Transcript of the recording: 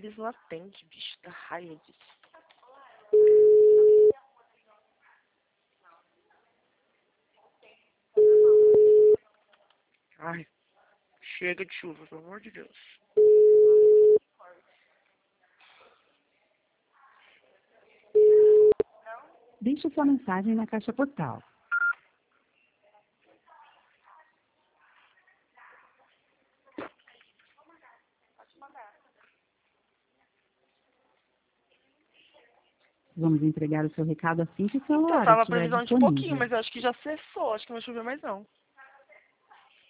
eles não atendem, bicho, da raiva disso. Ai, chega de chuva, pelo amor de Deus. Deixe sua mensagem na caixa postal. Vamos entregar o seu recado assim que o celular Então, tava a estiver previsão de pouquinho, disponível. mas eu acho que já cessou, acho que não vai chover mais não.